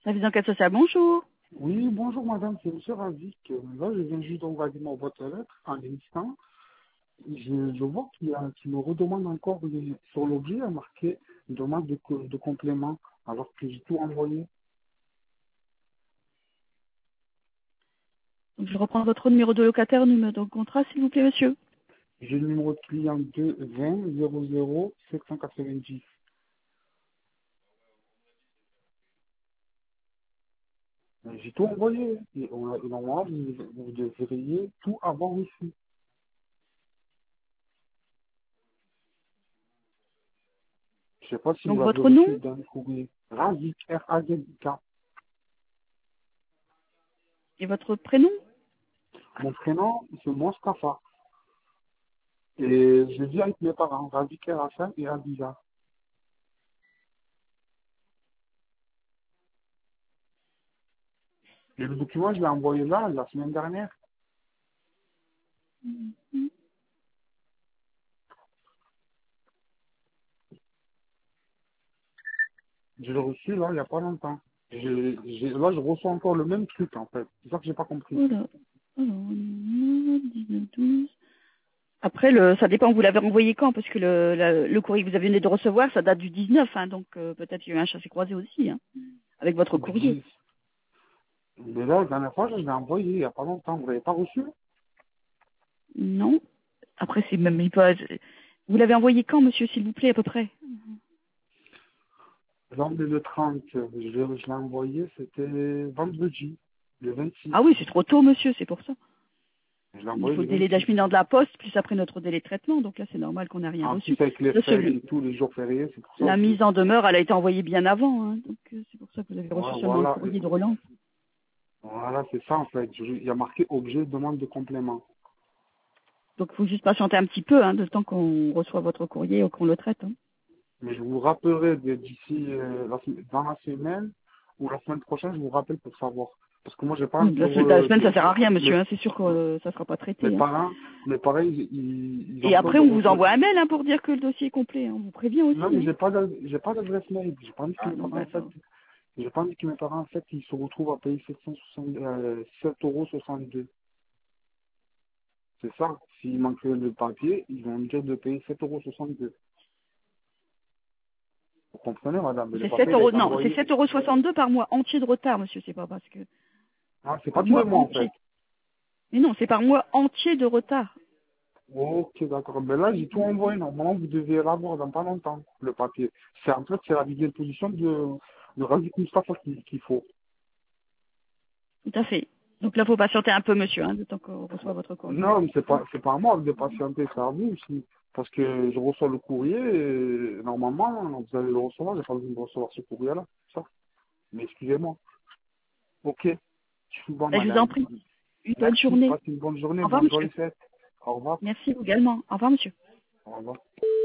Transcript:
Service d'enquête sociale, bonjour. Oui, bonjour madame, c'est monsieur Razik. Là, je viens juste d'envoyer ma boîte aux lettres en instant. Je vois qu'il me redemande encore sur l'objet, il y a marqué une demande de complément, alors que j'ai tout envoyé. Donc, je reprends votre numéro de locataire, numéro de contrat, s'il vous plaît, monsieur. J'ai le numéro de client 2 20 00 790. J'ai tout envoyé. Et normalement, vous devriez tout avoir ici. Je sais pas si vous Donc, l'avez votre nom reçu dans le courrier. Razik, R-A-Z-I-K. et votre prénom. Mon prénom, c'est Mostafa. Et je vis avec mes parents, Razik Hassan et Abiza. Et le document, je l'ai envoyé là, la semaine dernière. Je l'ai reçu là, il n'y a pas longtemps. Là, je reçois encore le même truc, en fait. C'est ça que j'ai pas compris. Voilà. Alors, 19, 12. Après, ça dépend, vous l'avez renvoyé quand, parce que le courrier que vous venez de recevoir, ça date du 19, hein, donc peut-être qu'il y a eu un chassé-croisé aussi, hein, avec votre Du courrier. 10. Mais là, la dernière fois, je l'ai envoyé il n'y a pas longtemps. Vous l'avez pas reçu? Non. Après, c'est même pas... Vous l'avez envoyé quand, monsieur, s'il vous plaît, à peu près? Là, on est le 30. Je l'ai envoyé, c'était vendredi, le 26. Ah oui, c'est trop tôt, monsieur, c'est pour ça. Je l'ai Il envoyé faut le le délai 26. d'acheminement de la poste, plus après notre délai de traitement. Donc là, c'est normal qu'on n'a rien En reçu. plus, avec les Ça, fêtes et tous les jours fériés, c'est pour ça la aussi. mise en demeure, elle a été envoyée bien avant. Hein. Donc c'est pour ça que vous avez reçu Ouais, seulement le voilà. courrier de relance. Voilà, c'est ça, en fait. Il y a marqué objet, demande de complément. Donc il faut juste patienter un petit peu, hein, de temps qu'on reçoit votre courrier ou qu'on le traite. Hein. Mais je vous rappellerai d'ici dans la semaine ou la semaine prochaine, je vous rappelle pour savoir. Parce que moi, j'ai pas Oui, envie la semaine, ça sert à rien, monsieur. mes, Hein. C'est sûr que ça sera pas mes traité. Hein. parents, mes parents, ils ont Et peur après, de on vous recevoir. envoie un mail, hein, pour dire que le dossier est complet. Hein. On vous prévient Non, aussi. mais Hein. j'ai pas d'adresse mail. J'ai pas envie que Ah mes non, parents, en fait, d'accord. j'ai pas envie que mes parents, en fait, ils se retrouvent à payer 7,62 €. C'est ça. S'il manque le papier, ils vont me dire de payer 7,62 €. Vous comprenez, madame? Mais le C'est 7 papier, il a euros, été non, c'est envoyé. 7,62 € par mois entier de retard, monsieur. C'est pas parce que Ah, c'est pas par tous les mois mois, en fait. entier. Mais non, c'est par mois entier de retard. Ok, d'accord. Ben là, j'ai tout envoyé. Normalement, vous devez l'avoir dans pas longtemps, le papier. C'est en fait, c'est la vidéo de position de Razik Mustafa qu'il faut. Tout à fait. Donc là, faut patienter un peu, monsieur, hein, le temps qu'on reçoit votre courrier. Non, mais c'est pas à moi de patienter, c'est à vous aussi. Parce que je reçois le courrier, et normalement, vous allez le recevoir, j'ai pas besoin de recevoir ce courrier-là. Ça. Mais excusez-moi. Ok. Je suis bon, Ben, je vous en madame. prie. Une bonne Merci. journée. Passez une bonne journée, Au revoir, bonne monsieur. journée fête. Au revoir. Merci vous également. Au revoir, monsieur. Au revoir.